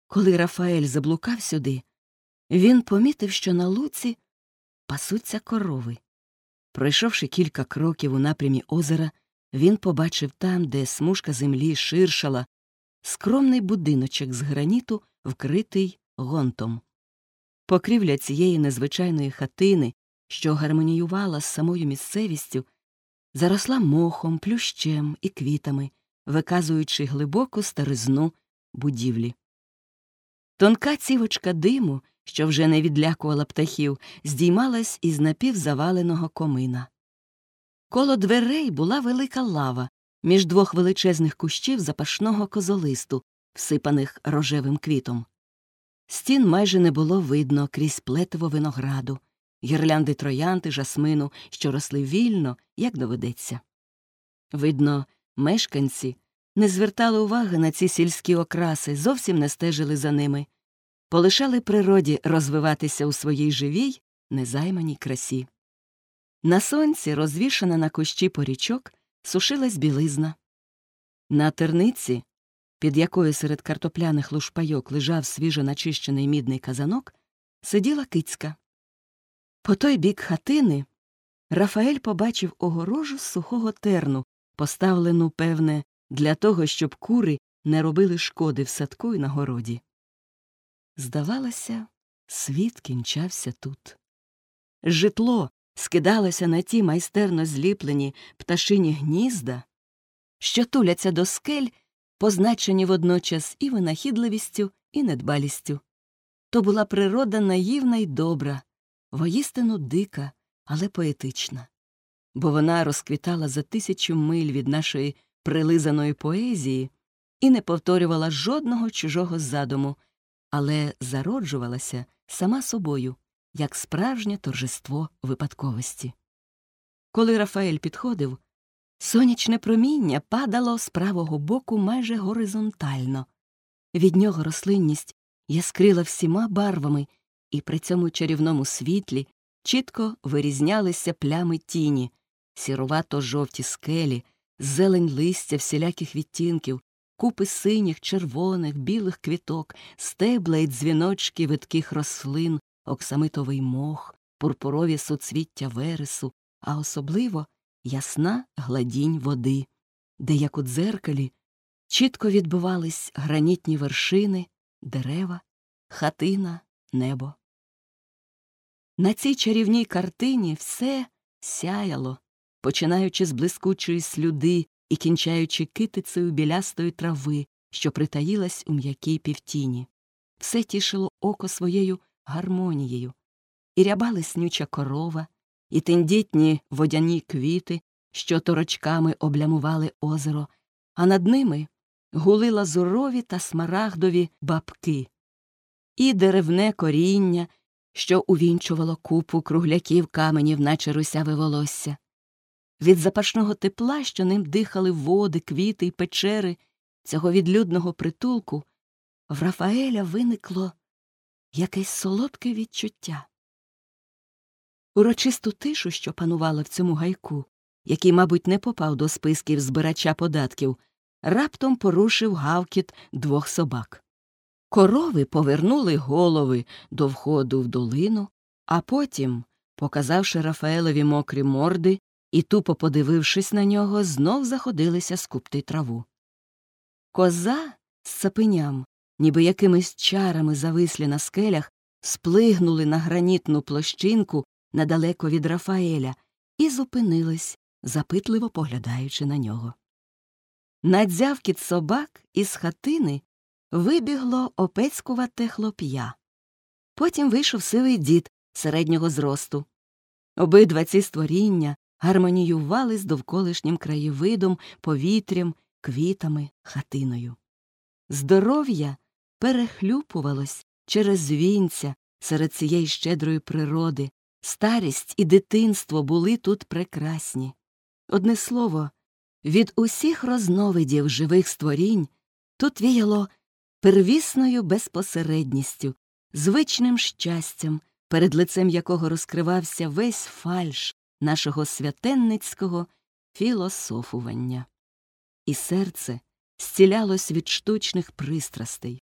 Коли Рафаель заблукав сюди, він помітив, що на луці пасуться корови. Пройшовши кілька кроків у напрямі озера, він побачив там, де смужка землі ширшала, скромний будиночок з граніту, вкритий гонтом. Покрівля цієї незвичайної хатини, що гармоніювала з самою місцевістю, заросла мохом, плющем і квітами, виказуючи глибоку старизну будівлі. Тонка цівочка диму, що вже не відлякувала птахів, здіймалась із напівзаваленого комина. Коло дверей була велика лава між двох величезних кущів запашного козолисту, всипаних рожевим квітом. Стін майже не було видно крізь плетиво винограду, гірлянди троянд і жасмину, що росли вільно, як доведеться. Видно, мешканці не звертали уваги на ці сільські окраси, зовсім не стежили за ними, полишали природі розвиватися у своїй живій, незайманій красі. На сонці, розвішана на кущі порічок, сушилась білизна. На терниці, під якою серед картопляних лушпайок лежав свіжо начищений мідний казанок, сиділа кицька. По той бік хатини Рафаель побачив огорожу з сухого терну, поставлену, певне, для того, щоб кури не робили шкоди в садку і на городі. Здавалося, світ кінчався тут. Житло скидалося на ті майстерно зліплені пташині гнізда, що туляться до скель, позначені водночас і винахідливістю, і недбалістю. То була природа наївна й добра, воістину дика, але поетична. Бо вона розквітала за 1000 миль від нашої прилизаної поезії і не повторювала жодного чужого задуму, але зароджувалася сама собою, як справжнє торжество випадковості. Коли Рафаель підходив, сонячне проміння падало з правого боку майже горизонтально. Від нього рослинність яскрила всіма барвами, і при цьому чарівному світлі чітко вирізнялися плями тіні, сірувато-жовті скелі, зелень листя всіляких відтінків, купи синіх, червоних, білих квіток, стебла й дзвіночки видких рослин, оксамитовий мох, пурпурові суцвіття вересу, а особливо ясна гладінь води, де, як у дзеркалі, чітко відбивались гранітні вершини, дерева, хатина, небо. На цій чарівній картині все сяяло, починаючи з блискучої слюди і кінчаючи китицею білястої трави, що притаїлась у м'якій півтіні. Все тішило око своєю гармонією. І ряба лиснюча корова, і тендітні водяні квіти, що торочками облямували озеро, а над ними гули лазурові та смарагдові бабки, і деревне коріння, що увінчувало купу кругляків каменів, наче русяве волосся. Від запашного тепла, що ним дихали води, квіти й печери цього відлюдного притулку, в Рафаеля виникло якесь солодке відчуття. Урочисту тишу, що панувала в цьому гайку, який, мабуть, не попав до списків збирача податків, раптом порушив гавкіт 2 собак. Корови повернули голови до входу в долину, а потім, показавши Рафаелові мокрі морди і тупо подивившись на нього, знов заходилися скубти траву. Коза з цапеням, ніби якимись чарами завислі на скелях, сплигнули на гранітну площинку недалеко від Рафаеля і зупинились, запитливо поглядаючи на нього. На дзявкіт собак із хатини вибігло опецькувате хлоп'я. Потім вийшов сивий дід середнього зросту. Обидва ці створіння гармоніювали з довколишнім краєвидом, повітрям, квітами, хатиною. Здоров'я перехлюпувалось через вінця серед цієї щедрої природи. Старість і дитинство були тут прекрасні. Одне слово, від усіх розновидів живих створінь тут віяло первісною безпосередністю, звичним щастям, перед лицем якого розкривався весь фальш нашого святенницького філософування. І серце зцілялось від штучних пристрастей.